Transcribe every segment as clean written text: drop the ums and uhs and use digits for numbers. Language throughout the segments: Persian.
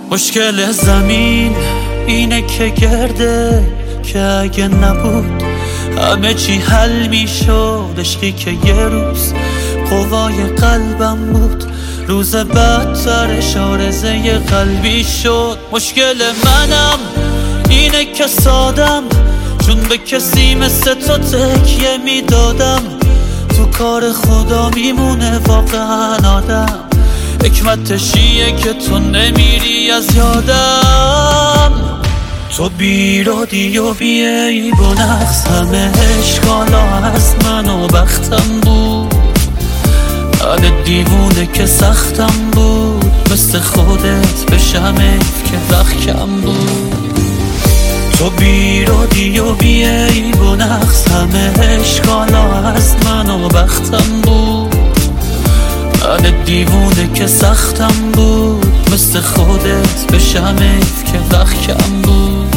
مشکل زمین اینه که گرده، که اگه نبود همه چی حل میشد. عشقی که یه روز قوای قلبم بود، روز بدترش آرزه قلبی شد. مشکل منم اینه که سادم، چون به کسی مثل تو تکیه میدادم. تو کار خدا میمونه واقعا آدم، حکمتشیه که تو نمیری از یادم. تو بیرادی و بیعیب و نقص، همه اشکالا از من و بختم بود. من دیوونه که سختم بود، مثل خودت بشم که وقت کم بود. تو بیرادی و بیعیب و نقص، همه اشکالا از من و بختم بود. من دیوونه که سختم بود، مثل خودت بشم که وقت کم بود.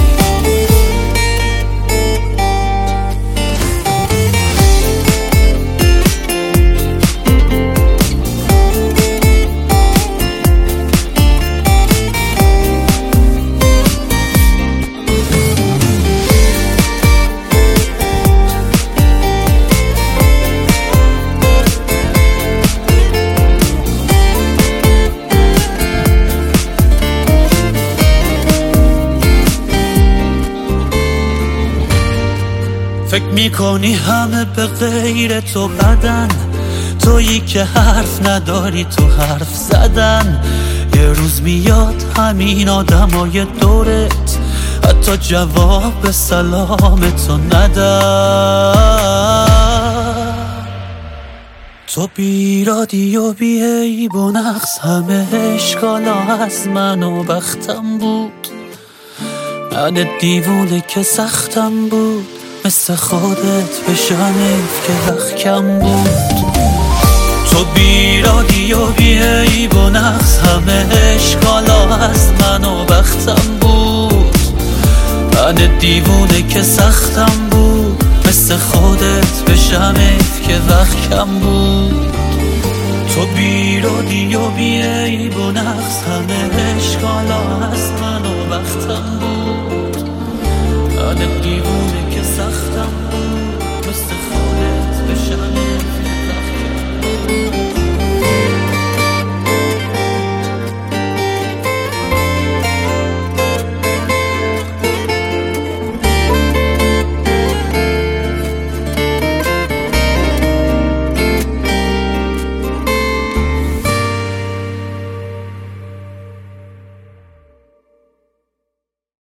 فکر میکنی همه به غیر تو بدن، تویی که حرف نداری تو حرف زدن. یه روز میاد همین آدمای دورت حتی جواب سلامتو ندن. تو بیرادی و بیعیب و نقص، همه اشکالا از من و بختم بود. من دیوونه که سختم بود، مثل خودت بشم که وقت کم بود. تو بیرادی و بیعیب و نقص، همه اشکالا از من و بختم بود. من دیوونه که سختم بود، مثل خودت بشم که وقت کم بود. تو بیرادی و بیعیب و نقص، همه اشکالا از من و بختم بود. من دیوونه